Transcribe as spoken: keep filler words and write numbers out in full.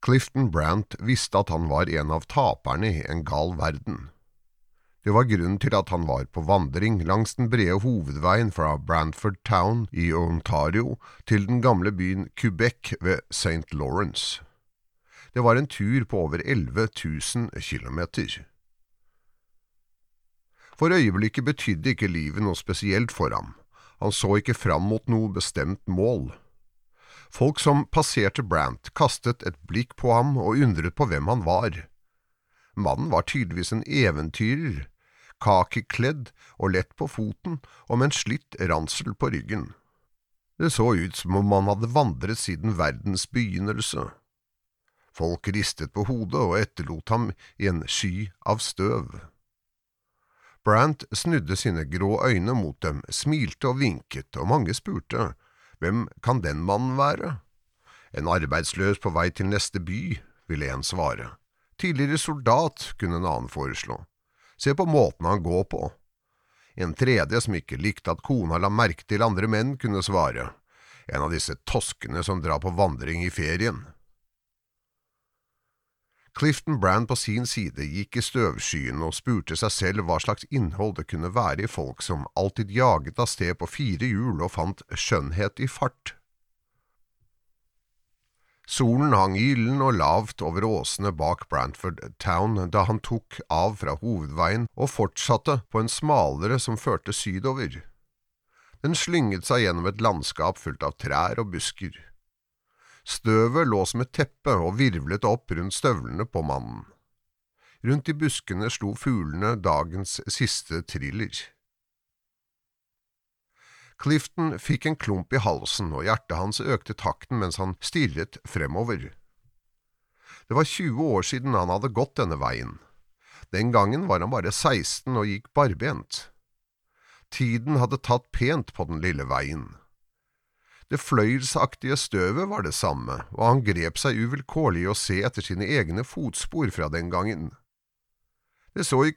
Clifton Brandt visste at han var en av taperne i en gal verden. Det var grunnen til at han var på vandring langs den brede hovedveien fra Brantford Town i Ontario til den gamle byen Quebec ved Saint Lawrence. Det var en tur på over elleve tusen kilometer. For øyeblikket betydde ikke livet noe spesielt for ham. Han så ikke fram mot noe bestemt mål. Folk som passerte Brandt kastet et blikk på ham og undret på hvem han var. Mannen var tydeligvis en eventyrer, kakikledd og lett på foten og med en slitt ransel på ryggen. Det så ut som om han hadde vandret siden verdens begynnelse. Folk ristet på hodet og etterlot ham i en sky av støv. Brandt snudde sine grå øyne mot dem, smilte og vinket, og mange spurte, hvem kan den mannen være? En arbeidsløs på vei til neste by, ville en svare. Tidligere soldat, kunne en annen foreslå. Se på måten han går på. En tredje som ikke likte at kona la merke til andre menn, kunne svare. En av disse toskene som drar på vandring i ferien. Clifton Brandt på sin side gikk i støvskyen og spurte seg selv hva slags innhold det kunne være i folk som alltid jaget av sted på fire hjul og fant skjønnhet i fart. Solen hang gyllen og lavt over åsene bak Brantford Town da han tok av fra hovedveien og fortsatte på en smalere som førte sydover. Den slynget seg gjennom et landskap fullt av trær og busker. Støvet lå som et teppe og virvlet opp rundt støvlene på mannen. Rundt i buskene slo fuglene dagens siste triller. Clifton fikk en klump i halsen, og hjertet hans økte takten mens han stirret fremover. Det var tjue år siden han hadde gått denne veien. Den gangen var han bare seksten og gikk barbent. Tiden hadde tatt pent på den lille veien. Det fløyelsaktige støvet var det samme, og han grep seg uvilkårlig å se etter sine egne fotspor fra den gangen. Det så ikke